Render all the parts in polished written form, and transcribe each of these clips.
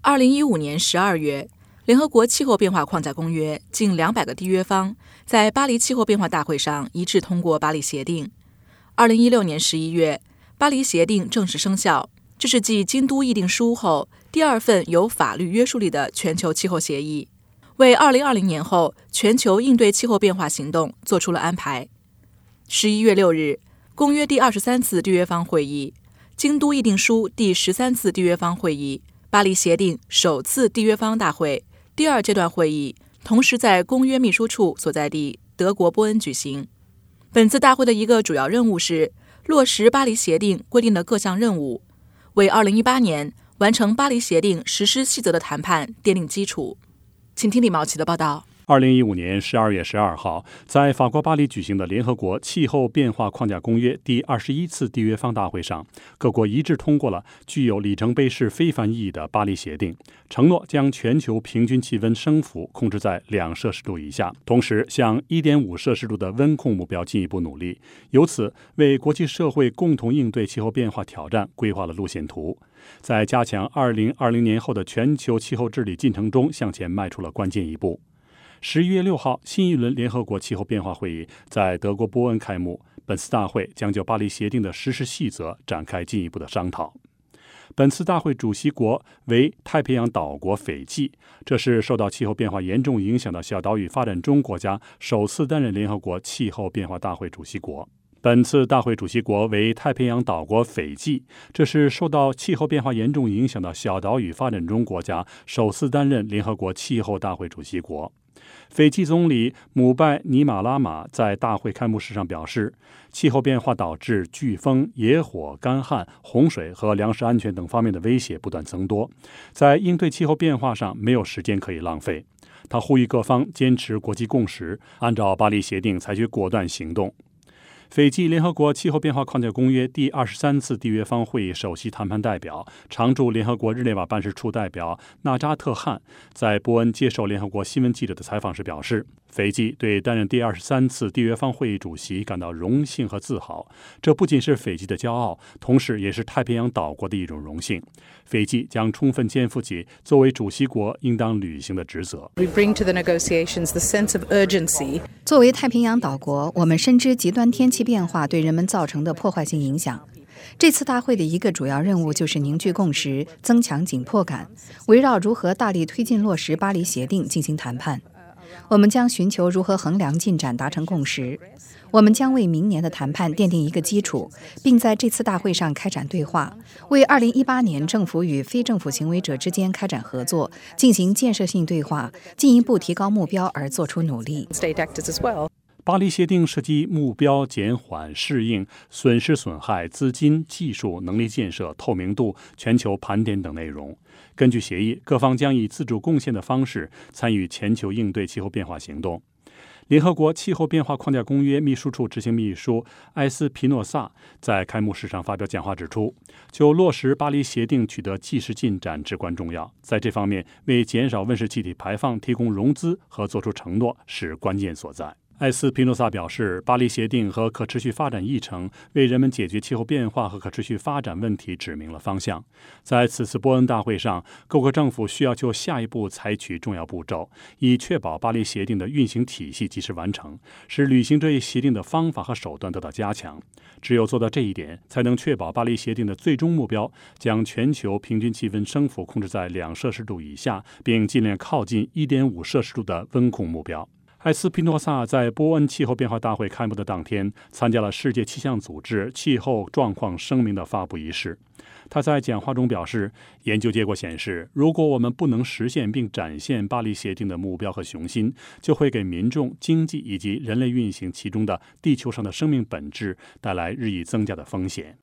2015年12月，联合国气候变化框架公约近200个缔约方在巴黎气候变化大会上一致通过巴黎协定。2016年11月，巴黎协定正式生效，这是继京都议定书后第2份有法律约束力的全球气候协议，为2020年后全球应对气候变化行动做出了安排。11月6日，公约第23次缔约方会议、京都议定书第13次缔约方会议、巴黎协定首次缔约方大会第2阶段会议同时在公约秘书处所在地德国波恩举行。本次大会的一个主要任务是落实巴黎协定规定的各项任务，为2018年完成巴黎协定实施细则的谈判奠定基础。请听李毛奇的报道。 2015年12月12号，在法国巴黎举行的联合国气候变化框架公约第21次缔约方大会上，各国一致通过了具有里程碑式非凡意义的巴黎协定，承诺将全球平均气温升幅控制在2摄氏度以下，同时向1.5摄氏度的温控目标进一步努力，由此为国际社会共同应对气候变化挑战规划了路线图，在加强2020年后的全球气候治理进程中向前迈出了关键一步。11月6号，新一轮联合国气候变化会议在德国波恩开幕。本次大会将就巴黎协定的实施细则展开进一步的商讨。本次大会主席国为太平洋岛国斐济，这是受到气候变化严重影响的小岛屿发展中国家首次担任联合国气候变化大会主席国。本次大会主席国为太平洋岛国斐济，这是受到气候变化严重影响的小岛屿发展中国家首次担任联合国气候大会主席国。斐济总理姆拜尼马拉玛在大会开幕式上表示，气候变化导致飓风、野火、干旱、洪水和粮食安全等方面的威胁不断增多，在应对气候变化上没有时间可以浪费。他呼吁各方坚持国际共识，按照巴黎协定采取果断行动。斐济联合国气候变化框架公约第23次缔约方会议首席谈判代表、常驻联合国日内瓦办事处代表纳扎特汗在波恩接受联合国新闻记者的采访时表示，斐济对担任第23次缔约方会议主席感到荣幸和自豪，这不仅是斐济的骄傲，同时也是太平洋岛国的一种荣幸。斐济将充分肩负起作为主席国应当履行的职责。 作为太平洋岛国，我们深知极端天气变化对人们造成的破坏性影响。这次大会的一个主要任务就是凝聚共识，增强紧迫感，围绕如何大力推进落实巴黎协定进行谈判。我们将寻求如何衡量进展，达成共识。我们将为明年的谈判奠定一个基础，并在这次大会上开展对话，为2018年政府与非政府行为者之间开展合作，进行建设性对话，进一步提高目标而做出努力。 巴黎协定涉及目标减缓、适应、损失损害、资金、技术、能力建设、透明度、全球盘点等内容。根据协议，各方将以自主贡献的方式参与全球应对气候变化行动。联合国气候变化框架公约秘书处执行秘书埃斯皮诺萨在开幕式上发表讲话指出，就落实巴黎协定取得即时进展至关重要，在这方面为减少温室气体排放提供融资和作出承诺是关键所在。埃斯皮诺萨表示，巴黎协定和可持续发展议程为人们解决气候变化和可持续发展问题指明了方向。在此次波恩大会上，各国政府需要就下一步采取重要步骤，以确保巴黎协定的运行体系及时完成，使履行这一协定的方法和手段得到加强。只有做到这一点，才能确保巴黎协定的最终目标，将全球平均气温升幅控制在2摄氏度以下，并尽量靠近1.5摄氏度的温控目标。埃斯皮诺萨在波恩气候变化大会开幕的当天参加了世界气象组织气候状况声明的发布仪式。他在讲话中表示，研究结果显示，如果我们不能实现并展现巴黎协定的目标和雄心，就会给民众、经济以及人类运行其中的地球上的生命本质带来日益增加的风险。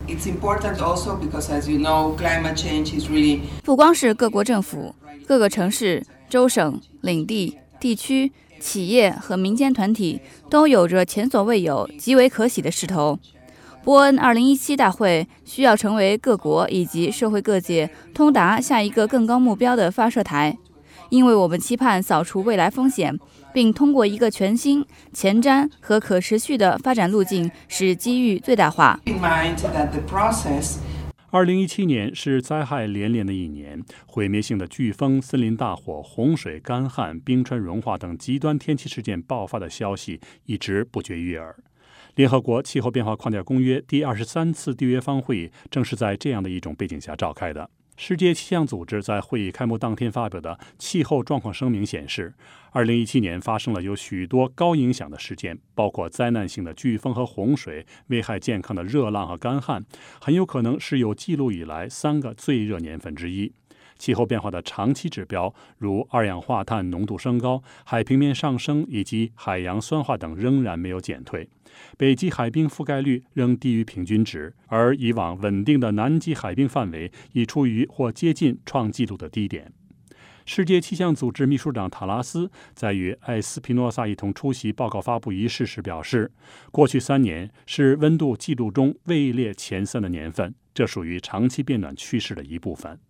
不光是各国政府、各个城市、州省、领地、地区、企业和民间团体都有着前所未有、极为可喜的势头。波恩2017大会需要成为各国以及社会各界通达下一个更高目标的发射台，因为我们期盼扫除未来风险，并通过一个全新、前瞻和可持续的发展路径，使机遇最大化。 2017年是灾害连连的一年，毁灭性的飓风、森林大火、洪水、干旱、冰川融化等极端天气事件爆发的消息一直不绝于耳。联合国气候变化框架公约第23次缔约方会议正是在这样的一种背景下召开的。世界气象组织在会议开幕当天发表的气候状况声明显示，2017年发生了有许多高影响的事件，包括灾难性的飓风和洪水、危害健康的热浪和干旱，很有可能是有记录以来3个最热年份之一。气候变化的长期指标，如二氧化碳浓度升高、海平面上升以及海洋酸化等仍然没有减退。北极海冰覆盖率仍低于平均值，而以往稳定的南极海冰范围已处于或接近创纪录的低点。世界气象组织秘书长塔拉斯在与艾斯皮诺萨一同出席报告发布仪式时表示，过去3年是温度记录中位列前3的年份，这属于长期变暖趋势的一部分。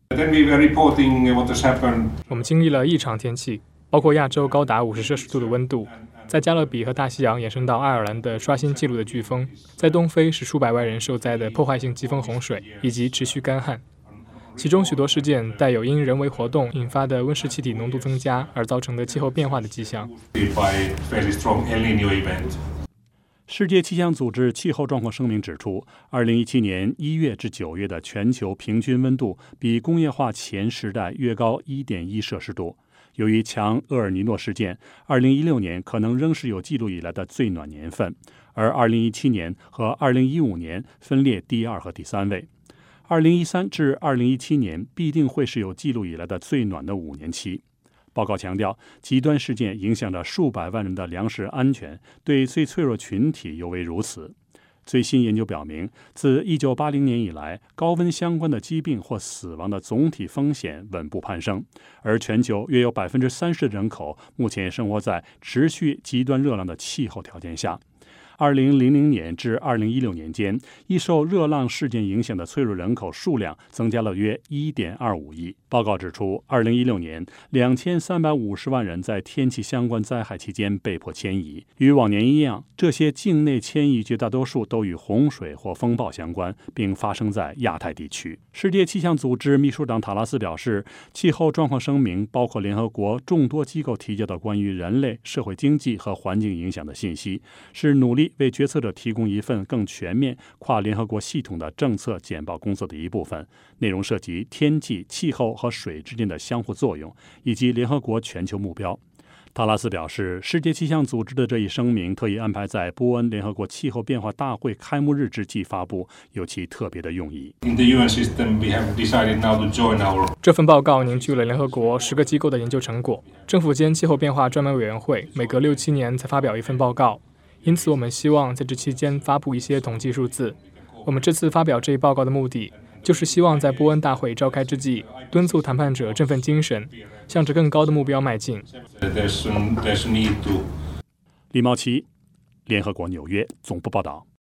我们经历了异常天气，包括亚洲高达50摄氏度的温度，在加勒比和大西洋延伸到爱尔兰的刷新纪录的飓风，在东非使数百万人受灾的破坏性疾风洪水以及持续干旱。其中许多事件带有因人为活动引发的温室气体浓度增加而造成的气候变化的迹象。 世界气象组织气候状况声明指出，2017年1月至9月的全球平均温度比工业化前时代约高 1.1 摄氏度。由于强厄尔尼诺事件，2016年可能仍是有记录以来的最暖年份，而2017年和2015年分列第2和第3位。2013至2017年必定会是有记录以来的最暖的5年期。报告强调，极端事件影响着数百万人的粮食安全，对最脆弱群体尤为如此。最新研究表明，自1980年以来，高温相关的疾病或死亡的总体风险稳步攀升，而全球约有30%的人口目前生活在持续极端热浪的气候条件下。2000年至2016年间，易受热浪事件影响的脆弱人口数量增加了约 1.25 亿。报告指出，2016年2350万人在天气相关灾害期间被迫迁移。与往年一样，这些境内迁移绝大多数都与洪水或风暴相关，并发生在亚太地区。世界气象组织秘书长塔拉斯表示，气候状况声明包括联合国众多机构提交的关于人类、社会经济和环境影响的信息，是努力为决策者提供一份更全面、跨联合国系统的政策简报工作的一部分，内容涉及天气、气候和水之间的相互作用，以及联合国全球目标。塔拉斯表示，世界气象组织的这一声明特意安排在波恩联合国气候变化大会开幕日之际发布，有其特别的用意。 这份报告凝聚了联合国10个机构的研究成果，政府间气候变化专门委员会每隔6-7年才发表一份报告，因此我们希望在这期间发布一些统计数字。我们这次发表这一报告的目的，就是希望在波恩大会召开之际，敦促谈判者振奋精神，向着更高的目标迈进。 李茂奇，联合国纽约总部报道。